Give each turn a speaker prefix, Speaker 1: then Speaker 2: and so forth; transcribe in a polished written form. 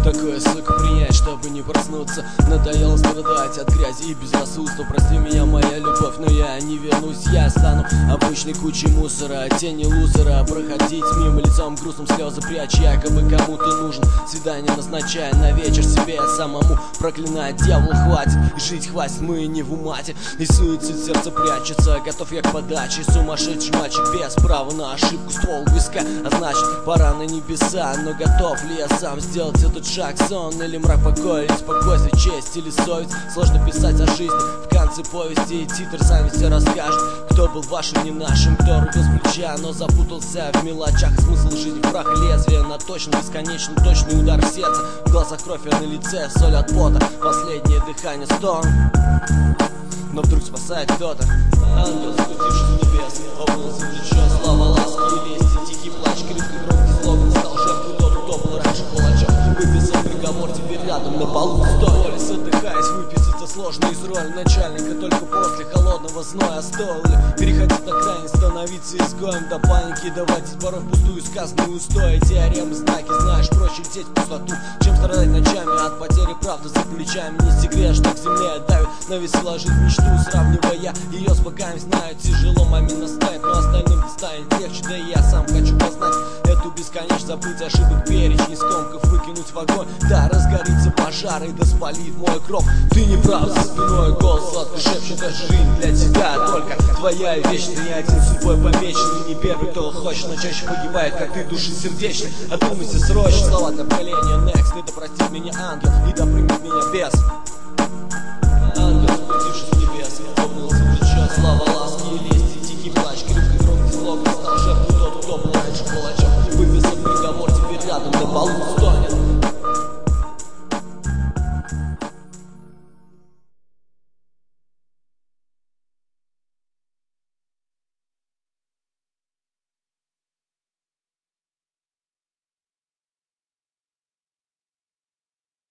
Speaker 1: Такое, сука, принять, чтобы не проснуться. Надоело страдать от грязи и безрассудства. Прости меня, моя любовь, но я не вернусь. Я стану обычной кучей мусора, тени лузера. Проходить мимо лицом грустным, слезы прячь. Якобы кому ты нужен, свидание назначая на вечер себе самому. Проклинать дьявол хватит, и жить хватит, мы не в умате. И суицид сердце прячется, готов я к подаче. Сумасшедший мальчик без права на ошибку, ствол виска, а значит пора на небеса. Но готов ли я сам сделать этот шаг? Сон или мрак покоя, или спокойствие, честь или совесть? Сложно писать о жизни в конце повести, и титр сами все расскажет. Кто был вашим, не нашим, кто рубил с плеча, но запутался в мелочах. Смысл жизни в прах и лезвие, на точно, бесконечно точный удар в сердце. В глазах кровь, а на лице соль от пота, последнее дыхание, стон. Но вдруг спасает кто-то. Ангел, спустившись с небес, обнял за плечо. Слава, ласки и лести, тихий плач, крепкий громкий слоган. Стал жертвой тот, кто был раньше палачом. Выписал приговор, теперь рядом на полу стоя. Задыхаясь, выписаться сложно из роли начальника. Только после холодного зноя стоило ли переходить на крайность, становиться изгоем до паники, доводить порой пустую сказанную устоя. Теоремы, знаки, знаешь, проще лететь в пустоту, чем страдать ночами от потери правды за плечами. Не секрет, что к земле давит на весы ложит мечту, сравнивая ее с богами. Знаю, тяжело маме наставить, но остальным станет легче. Да и я сам хочу познать эту бесконечность, забыть ошибок перечень, скомков выкинуть в огонь. Да, разгорится пожар и да спалит мой кровь. Ты не прав, за спиной голос сладко шепчет: это жизнь для тебя только твоя и вечная. Ни один судьбой помеченный, не первый, кто хочет, но чаще погибает, как ты, души сердечной. Одумайся срочно, слова для поколения next. И да простит меня ангел, и да примет меня бес. Ангел, спустившись с небес, обнял за плечо. Слава, ласки и лести, тихий плач, крепкий громкий слоган. Стал жертвой тот, кто был раньше палачом. Выписал приговор, теперь рядом на полу стонет.